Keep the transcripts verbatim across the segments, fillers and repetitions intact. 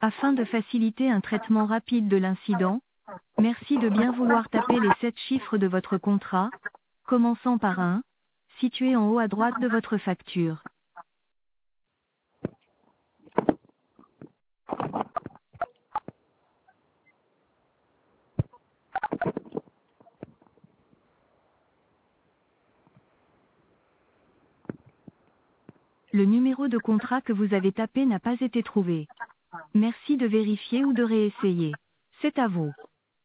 Afin de faciliter un traitement rapide de l'incident, merci de bien vouloir taper les sept chiffres de votre contrat, commençant par un, situé en haut à droite de votre facture. Le numéro de contrat que vous avez tapé n'a pas été trouvé. Merci de vérifier ou de réessayer. C'est à vous.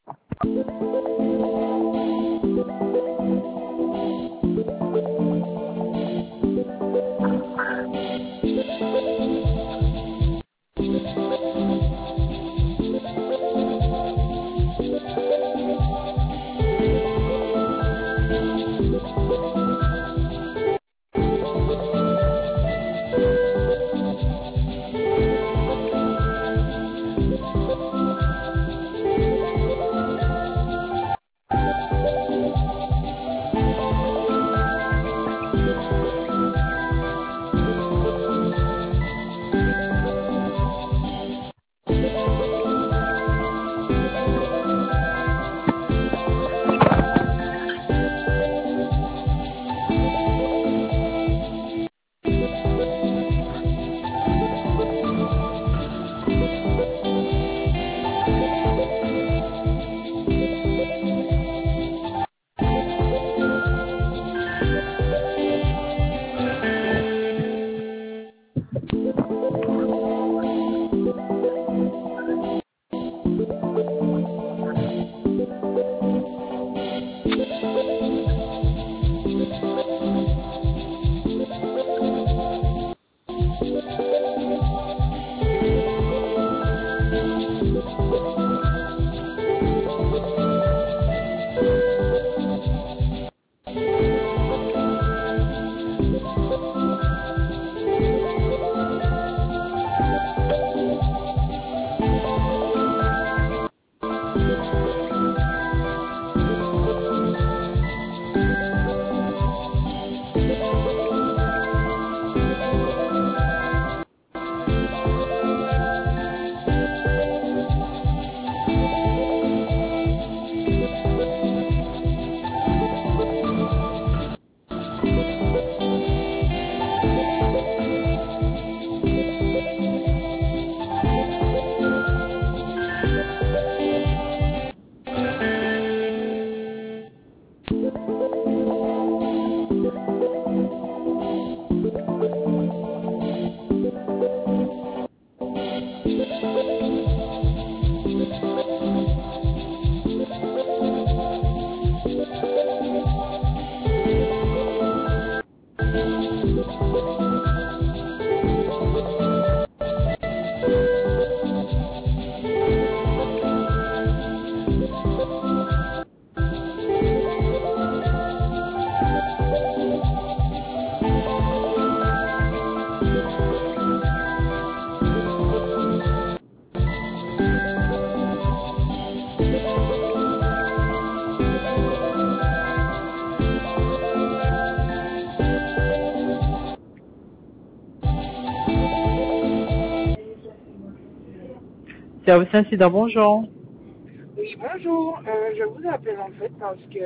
Service incident, bonjour. Oui, bonjour. Euh, je vous appelle en fait parce que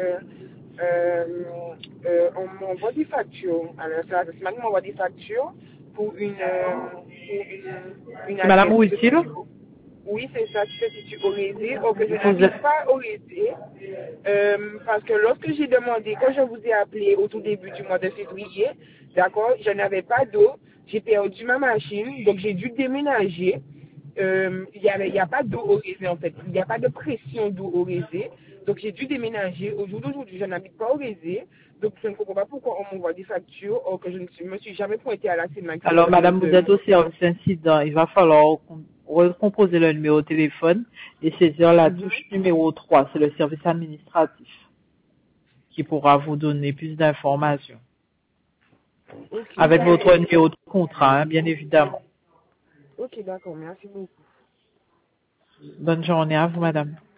euh, euh, on m'envoie des factures. Alors, ça, ce matin, on m'envoie des factures pour une, euh, pour une, une C'est Madame adresse qui se Outil. situe. Oui, c'est ça, qui se situe au Rézé. Or que je Vous n'habite êtes- pas au Rézé. Euh, parce que lorsque j'ai demandé, quand je vous ai appelé au tout début du mois de février, d'accord, je n'avais pas d'eau. J'ai perdu ma machine, donc j'ai dû déménager. Euh, Il n'y a, il y a pas d'eau au Rézé en fait. Il n'y a pas de pression d'eau au Rézé. Donc j'ai dû déménager. Au jour d'aujourd'hui, je n'habite pas au Rézé. Donc je ne comprends pas pourquoi on m'envoie des factures or que je ne suis- me suis jamais pointée à la CEMAC. Alors, Madame, vous êtes au service incident. Il va falloir com- recomposer le numéro de téléphone et saisir la Mhm. touche numéro trois. C'est le service administratif qui pourra vous donner plus d'informations. Ok, Avec votre d'accord. numéro de contrat, hein, bien évidemment. Ok, d'accord. Merci beaucoup. Bonne journée à vous, Madame.